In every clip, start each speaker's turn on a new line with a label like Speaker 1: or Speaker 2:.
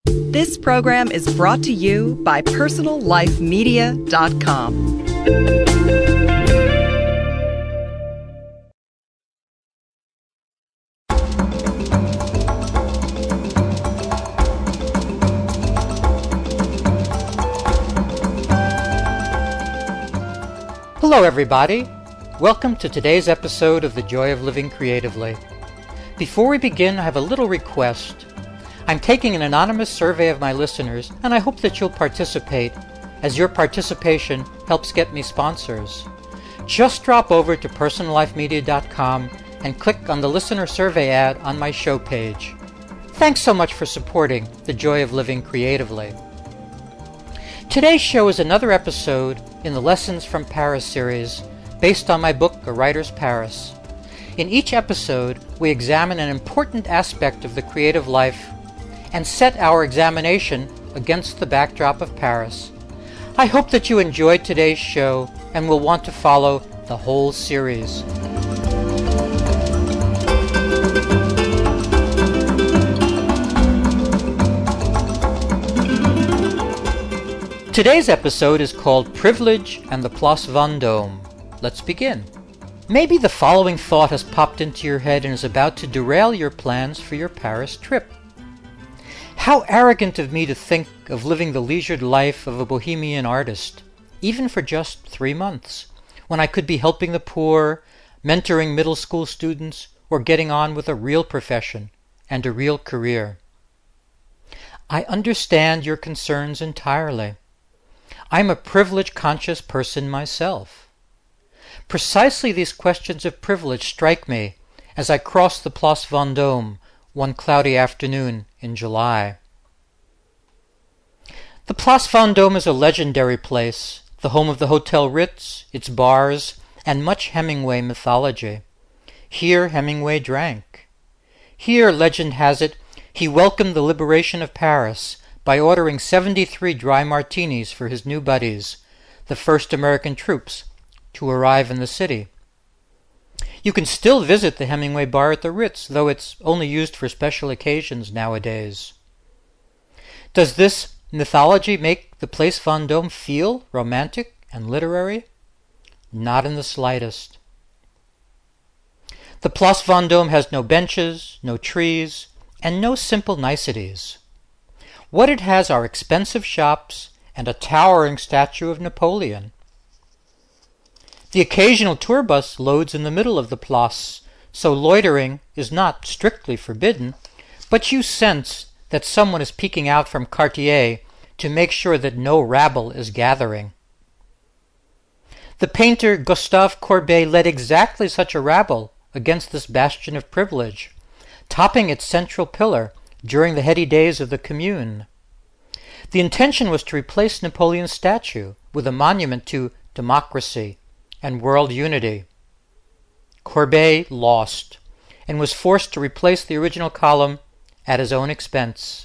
Speaker 1: This program is brought to you by PersonalLifeMedia.com.
Speaker 2: Hello everybody! Welcome to today's episode of The Joy of Living Creatively. Before we begin, I have a little request. I'm taking an anonymous survey of my listeners, and I hope that you'll participate, as your participation helps get me sponsors. Just drop over to PersonalLifeMedia.com and click on the listener survey ad on my show page. Thanks so much for supporting The Joy of Living Creatively. Today's show is another episode in the Lessons from Paris series, based on my book, A Writer's Paris. In each episode, we examine an important aspect of the creative life and set our examination against the backdrop of Paris. I hope that you enjoyed today's show and will want to follow the whole series. Today's episode is called Privilege and the Place Vendôme. Let's begin. Maybe the following thought has popped into your head and is about to derail your plans for your Paris trip. How arrogant of me to think of living the leisured life of a bohemian artist, even for just 3 months, when I could be helping the poor, mentoring middle school students, or getting on with a real profession and a real career. I understand your concerns entirely. I'm a privilege-conscious person myself. Precisely these questions of privilege strike me as I cross the Place Vendôme one cloudy afternoon in July. The Place Vendôme is a legendary place, the home of the Hotel Ritz, its bars, and much Hemingway mythology. Here Hemingway drank. Here, legend has it, he welcomed the liberation of Paris by ordering 73 dry martinis for his new buddies, the first American troops to arrive in the city. You can still visit the Hemingway bar at the Ritz, though it's only used for special occasions nowadays. Does this mythology make the Place Vendôme feel romantic and literary? Not in the slightest. The Place Vendôme has no benches, no trees, and no simple niceties. What it has are expensive shops and a towering statue of Napoleon. The occasional tour bus loads in the middle of the place, so loitering is not strictly forbidden, but you sense that someone is peeking out from Cartier to make sure that no rabble is gathering. The painter Gustave Courbet led exactly such a rabble against this bastion of privilege, topping its central pillar during the heady days of the Commune. The intention was to replace Napoleon's statue with a monument to democracy and world unity. Courbet lost and was forced to replace the original column at his own expense.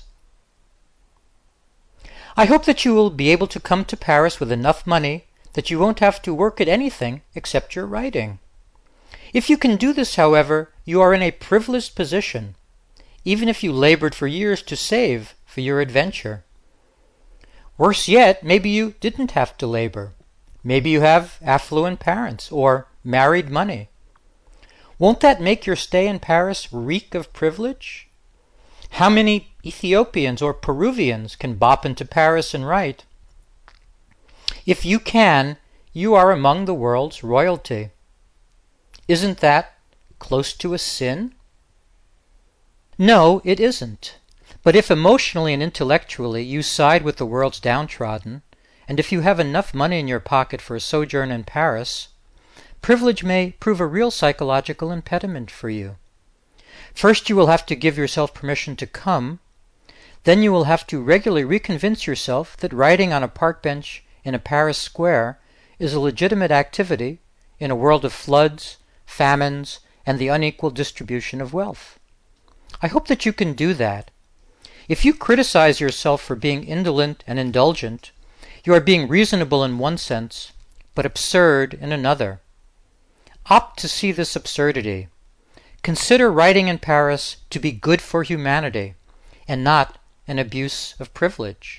Speaker 2: I hope that you will be able to come to Paris with enough money that you won't have to work at anything except your writing. If you can do this, however, you are in a privileged position, even if you labored for years to save for your adventure. Worse yet, maybe you didn't have to labor. Maybe you have affluent parents or married money. Won't that make your stay in Paris reek of privilege? How many Ethiopians or Peruvians can bop into Paris and write? If you can, you are among the world's royalty. Isn't that close to a sin? No, it isn't. But if emotionally and intellectually you side with the world's downtrodden, and if you have enough money in your pocket for a sojourn in Paris, privilege may prove a real psychological impediment for you. First you will have to give yourself permission to come, then you will have to regularly reconvince yourself that writing on a park bench in a Paris square is a legitimate activity in a world of floods, famines, and the unequal distribution of wealth. I hope that you can do that. If you criticize yourself for being indolent and indulgent, you are being reasonable in one sense, but absurd in another. Opt to see this absurdity. Consider writing in Paris to be good for humanity, and not an abuse of privilege.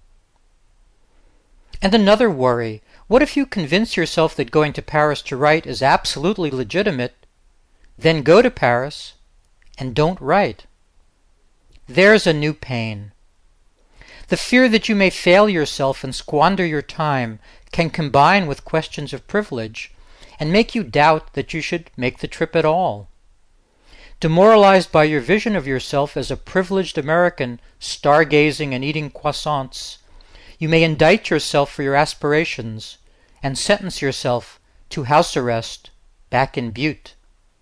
Speaker 2: And another worry, what if you convince yourself that going to Paris to write is absolutely legitimate, then go to Paris and don't write? There's a new pain. The fear that you may fail yourself and squander your time can combine with questions of privilege and make you doubt that you should make the trip at all. Demoralized by your vision of yourself as a privileged American stargazing and eating croissants, you may indict yourself for your aspirations and sentence yourself to house arrest back in Butte.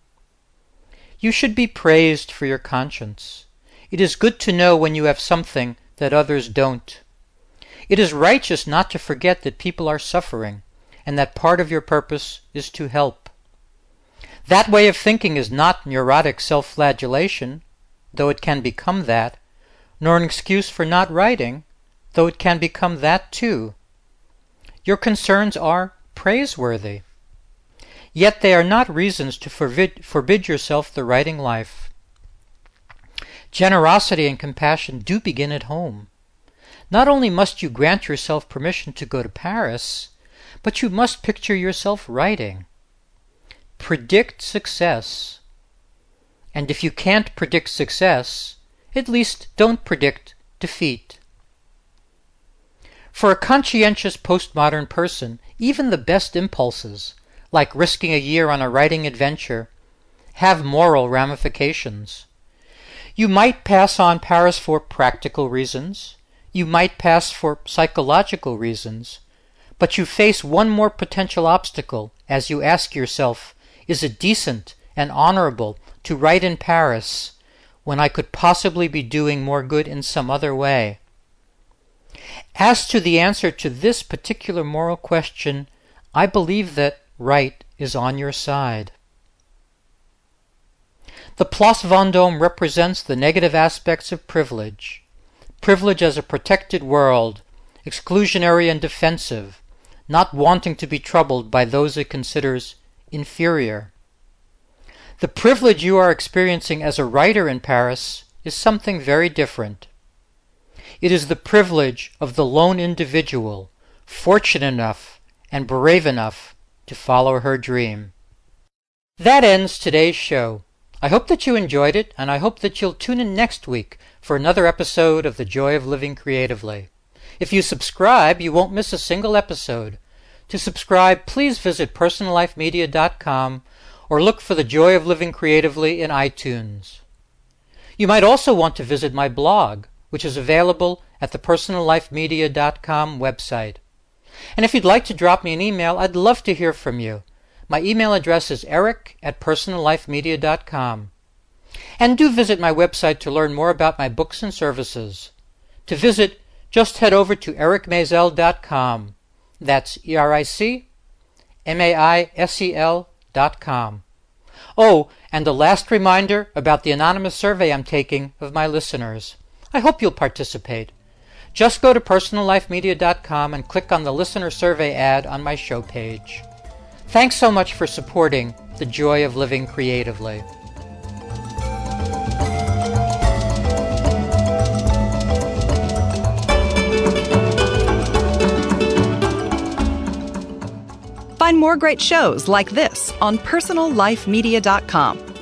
Speaker 2: You should be praised for your conscience. It is good to know when you have something that others don't. It is righteous not to forget that people are suffering and that part of your purpose is to help. That way of thinking is not neurotic self-flagellation, though it can become that, nor an excuse for not writing, though it can become that too. Your concerns are praiseworthy. Yet they are not reasons to forbid yourself the writing life. Generosity and compassion do begin at home. Not only must you grant yourself permission to go to Paris, but you must picture yourself writing. Predict success. And if you can't predict success, at least don't predict defeat. For a conscientious postmodern person, even the best impulses, like risking a year on a writing adventure, have moral ramifications. You might pass on Paris for practical reasons. You might pass for psychological reasons. But you face one more potential obstacle as you ask yourself, is it decent and honorable to write in Paris when I could possibly be doing more good in some other way? As to the answer to this particular moral question, I believe that right is on your side. The Place Vendôme represents the negative aspects of privilege. Privilege as a protected world, exclusionary and defensive, not wanting to be troubled by those it considers inferior. The privilege you are experiencing as a writer in Paris is something very different. It is the privilege of the lone individual, fortunate enough and brave enough to follow her dream. That ends today's show. I hope that you enjoyed it, and I hope that you'll tune in next week for another episode of The Joy of Living Creatively. If you subscribe, you won't miss a single episode. To subscribe, please visit personallifemedia.com or look for The Joy of Living Creatively in iTunes. You might also want to visit my blog, which is available at the personallifemedia.com website. And if you'd like to drop me an email, I'd love to hear from you. My email address is eric@personallifemedia.com. And do visit my website to learn more about my books and services. To visit, just head over to ericmaisel.com. That's ERICMAISEL.com. Oh, and a last reminder about the anonymous survey I'm taking of my listeners. I hope you'll participate. Just go to personallifemedia.com and click on the listener survey ad on my show page. Thanks so much for supporting The Joy of Living Creatively.
Speaker 1: Find more great shows like this on personallifemedia.com.